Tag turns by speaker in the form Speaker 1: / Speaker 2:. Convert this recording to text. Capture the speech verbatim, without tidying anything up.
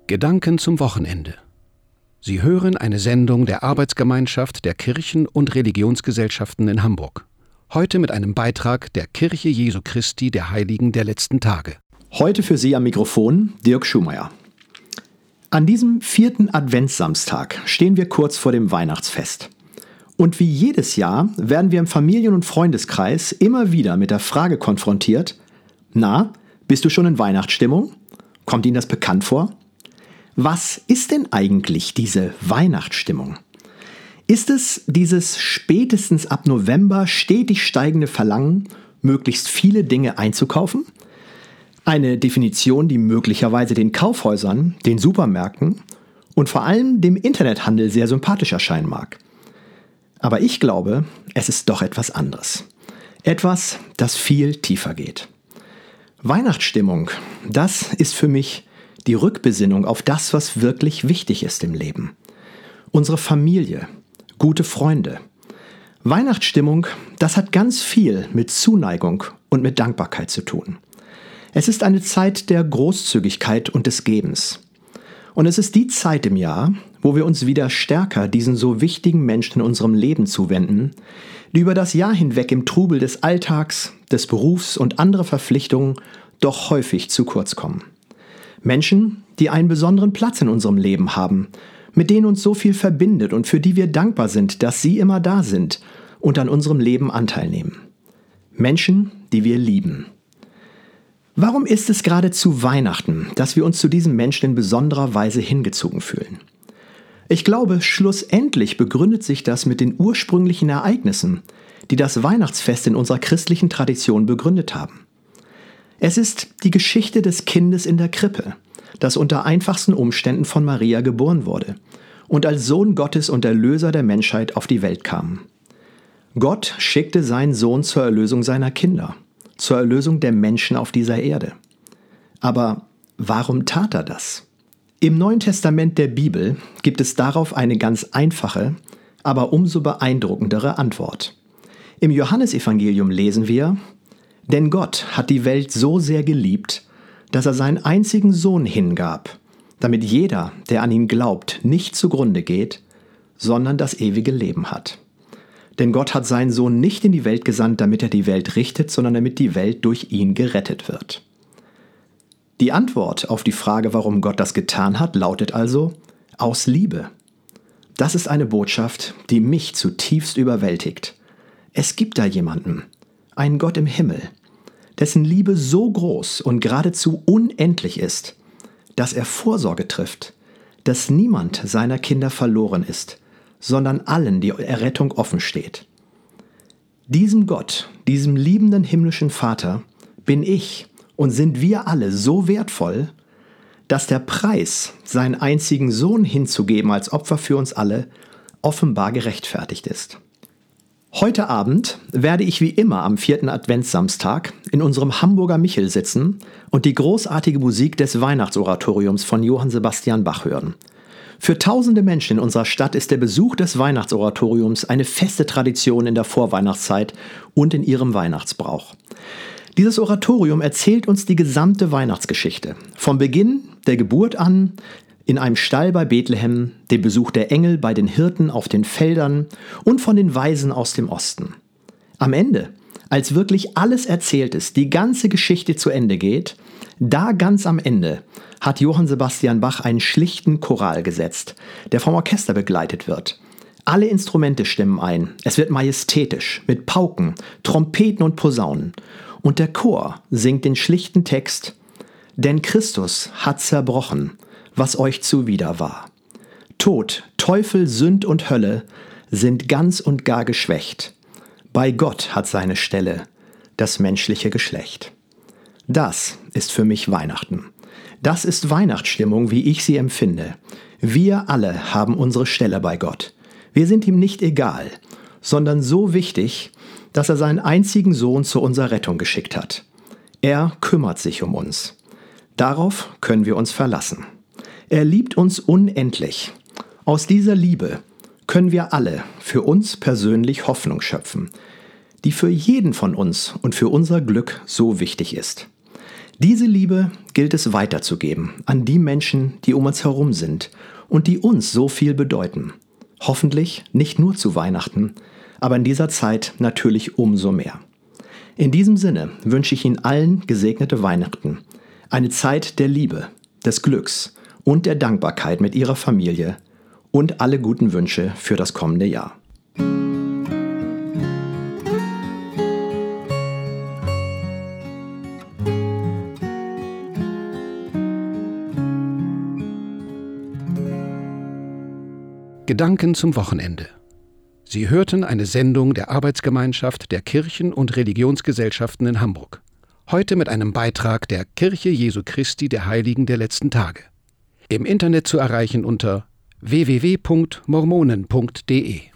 Speaker 1: Gedanken zum Wochenende. Sie hören eine Sendung der Arbeitsgemeinschaft der Kirchen- und Religionsgesellschaften in Hamburg. Heute mit einem Beitrag der Kirche Jesu Christi der Heiligen der letzten Tage.
Speaker 2: Heute für Sie am Mikrofon Dirk Schumayer. An diesem vierten Adventssamstag stehen wir kurz vor dem Weihnachtsfest. Und wie jedes Jahr werden wir im Familien- und Freundeskreis immer wieder mit der Frage konfrontiert: Na, bist du schon in Weihnachtsstimmung? Kommt Ihnen das bekannt vor? Was ist denn eigentlich diese Weihnachtsstimmung? Ist es dieses spätestens ab November stetig steigende Verlangen, möglichst viele Dinge einzukaufen? Eine Definition, die möglicherweise den Kaufhäusern, den Supermärkten und vor allem dem Internethandel sehr sympathisch erscheinen mag. Aber ich glaube, es ist doch etwas anderes. Etwas, das viel tiefer geht. Weihnachtsstimmung, das ist für mich die Rückbesinnung auf das, was wirklich wichtig ist im Leben. Unsere Familie, gute Freunde. Weihnachtsstimmung, das hat ganz viel mit Zuneigung und mit Dankbarkeit zu tun. Es ist eine Zeit der Großzügigkeit und des Gebens. Und es ist die Zeit im Jahr, wo wir uns wieder stärker diesen so wichtigen Menschen in unserem Leben zuwenden, die über das Jahr hinweg im Trubel des Alltags, des Berufs und anderer Verpflichtungen doch häufig zu kurz kommen. Menschen, die einen besonderen Platz in unserem Leben haben, mit denen uns so viel verbindet und für die wir dankbar sind, dass sie immer da sind und an unserem Leben Anteil nehmen. Menschen, die wir lieben. Warum ist es gerade zu Weihnachten, dass wir uns zu diesen Menschen in besonderer Weise hingezogen fühlen? Ich glaube, schlussendlich begründet sich das mit den ursprünglichen Ereignissen, die das Weihnachtsfest in unserer christlichen Tradition begründet haben. Es ist die Geschichte des Kindes in der Krippe, das unter einfachsten Umständen von Maria geboren wurde und als Sohn Gottes und Erlöser der Menschheit auf die Welt kam. Gott schickte seinen Sohn zur Erlösung seiner Kinder, zur Erlösung der Menschen auf dieser Erde. Aber warum tat er das? Im Neuen Testament der Bibel gibt es darauf eine ganz einfache, aber umso beeindruckendere Antwort. Im Johannesevangelium lesen wir: Denn Gott hat die Welt so sehr geliebt, dass er seinen einzigen Sohn hingab, damit jeder, der an ihn glaubt, nicht zugrunde geht, sondern das ewige Leben hat. Denn Gott hat seinen Sohn nicht in die Welt gesandt, damit er die Welt richtet, sondern damit die Welt durch ihn gerettet wird. Die Antwort auf die Frage, warum Gott das getan hat, lautet also: aus Liebe. Das ist eine Botschaft, die mich zutiefst überwältigt. Es gibt da jemanden, einen Gott im Himmel, dessen Liebe so groß und geradezu unendlich ist, dass er Vorsorge trifft, dass niemand seiner Kinder verloren ist, sondern allen die Errettung offen steht. Diesem Gott, diesem liebenden himmlischen Vater, bin ich und sind wir alle so wertvoll, dass der Preis, seinen einzigen Sohn hinzugeben als Opfer für uns alle, offenbar gerechtfertigt ist. Heute Abend werde ich wie immer am vierten Adventssamstag in unserem Hamburger Michel sitzen und die großartige Musik des Weihnachtsoratoriums von Johann Sebastian Bach hören. Für tausende Menschen in unserer Stadt ist der Besuch des Weihnachtsoratoriums eine feste Tradition in der Vorweihnachtszeit und in ihrem Weihnachtsbrauch. Dieses Oratorium erzählt uns die gesamte Weihnachtsgeschichte, vom Beginn der Geburt an, in einem Stall bei Bethlehem, dem Besuch der Engel bei den Hirten auf den Feldern und von den Weisen aus dem Osten. Am Ende, als wirklich alles erzählt ist, die ganze Geschichte zu Ende geht, da ganz am Ende hat Johann Sebastian Bach einen schlichten Choral gesetzt, der vom Orchester begleitet wird. Alle Instrumente stimmen ein, es wird majestätisch, mit Pauken, Trompeten und Posaunen. Und der Chor singt den schlichten Text: Denn Christus hat zerbrochen, was euch zuwider war. Tod, Teufel, Sünd und Hölle sind ganz und gar geschwächt. Bei Gott hat seine Stelle das menschliche Geschlecht. Das ist für mich Weihnachten. Das ist Weihnachtsstimmung, wie ich sie empfinde. Wir alle haben unsere Stelle bei Gott. Wir sind ihm nicht egal, sondern so wichtig, dass er seinen einzigen Sohn zu unserer Rettung geschickt hat. Er kümmert sich um uns. Darauf können wir uns verlassen. Er liebt uns unendlich. Aus dieser Liebe können wir alle für uns persönlich Hoffnung schöpfen, die für jeden von uns und für unser Glück so wichtig ist. Diese Liebe gilt es weiterzugeben an die Menschen, die um uns herum sind und die uns so viel bedeuten. Hoffentlich nicht nur zu Weihnachten, aber in dieser Zeit natürlich umso mehr. In diesem Sinne wünsche ich Ihnen allen gesegnete Weihnachten, eine Zeit der Liebe, des Glücks und der Dankbarkeit mit Ihrer Familie und alle guten Wünsche für das kommende Jahr.
Speaker 1: Gedanken zum Wochenende. Sie hörten eine Sendung der Arbeitsgemeinschaft der Kirchen- und Religionsgesellschaften in Hamburg. Heute mit einem Beitrag der Kirche Jesu Christi der Heiligen der letzten Tage. Im Internet zu erreichen unter w w w punkt mormonen punkt de.